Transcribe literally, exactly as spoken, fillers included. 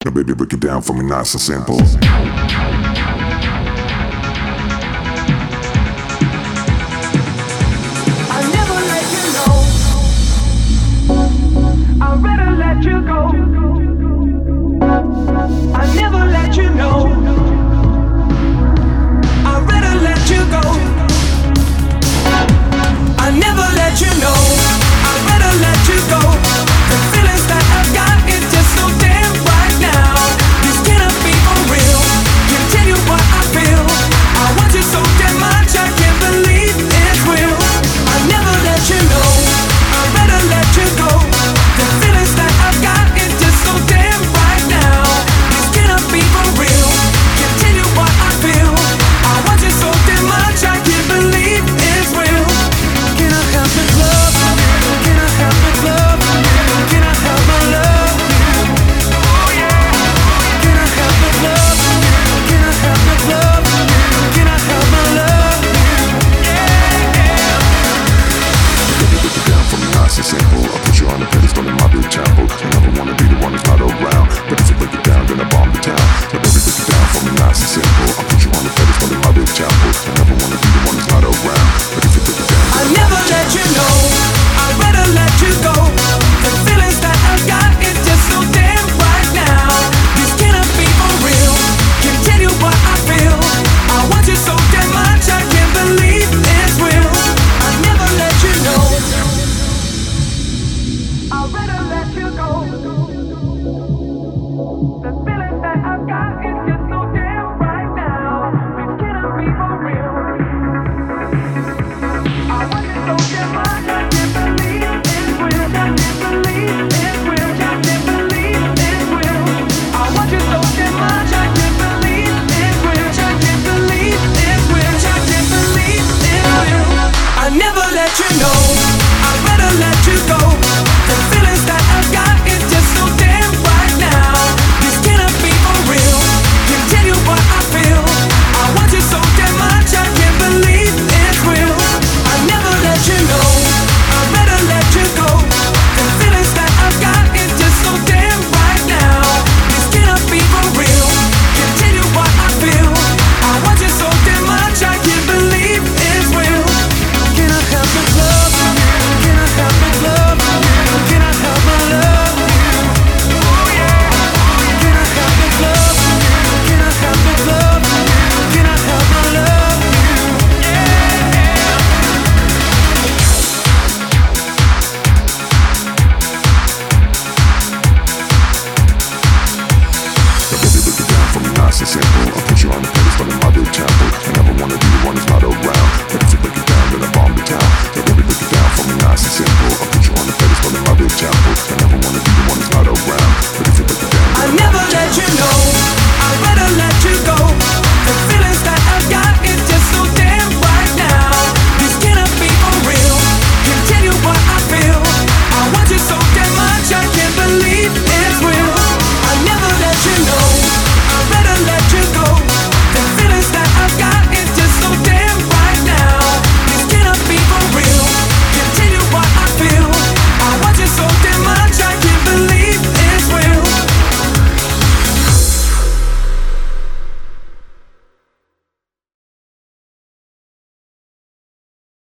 Now baby, break it down for me nice and simple. Simple. I'll put you on the pedestal in my big chapel. I never wanna be the one who's not around. But if you break it down, then I bomb the town. So baby, break it down for me nice and simple. I'll put you on the pedestal in my big chapel. I never wanna